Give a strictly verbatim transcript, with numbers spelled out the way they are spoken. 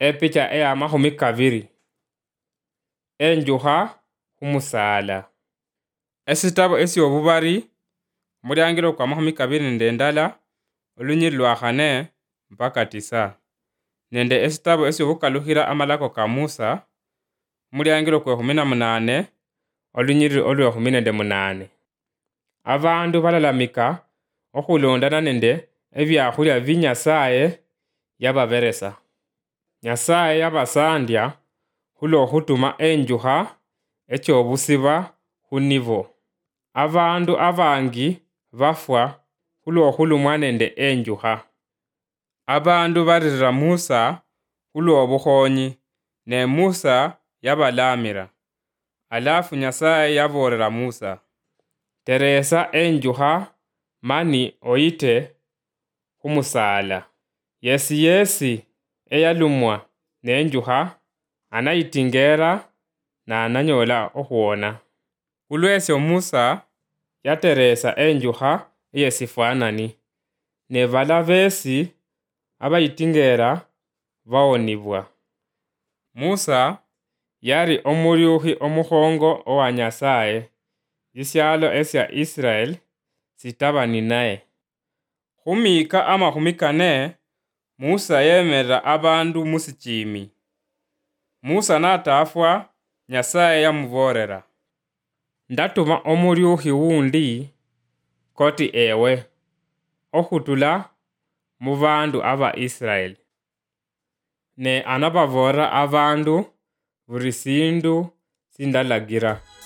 Epicha eya mahumi kaviri. Enjuha humusala. Esitabo esi obubari mulangiro kwa mahumi kaviri nende ndala olunyiri lwa khane mpaka tisa. Nende esitabo esi obukaluhira amalako ka Musa mulangiro kwa khumi na munane olunyiri olwe khumi nende munane. Abandu balalamika okhulondana nende ebyakhulya bi Nyasaye yababeresa. Nyasaye yabasandya khulwokhutuma enjuha echobusiba khunibo. Abandu abangi bafwa khulwokhulumwa nende enjuha. Abandu baririra Musa khulwobukhonyi ne Musa yabalamira. Alafu Nyasaye yaborera Musa, teresa enjuha mani oyite humusala. Yesi yesi eyalumwa ne enjuha anayitingera na ananyola okhuona. Khulwesyo Musa yateresa enjuha eyesifwanani ne bala besi abayitingera bawonibwa. Musa yari omulyukhi omukhongo owa Nyasaye. Bisyalo esya Israel sitabani naye. Khumika amahumi kane Musa yemerera abandu musichimi. Musa natafwa Nyasaye yamuborera, ndatuma omulyukhi wundi koti ewe okhutula mu bandu aba Israel. Ne anababorera abandu buri sindu sindalagira.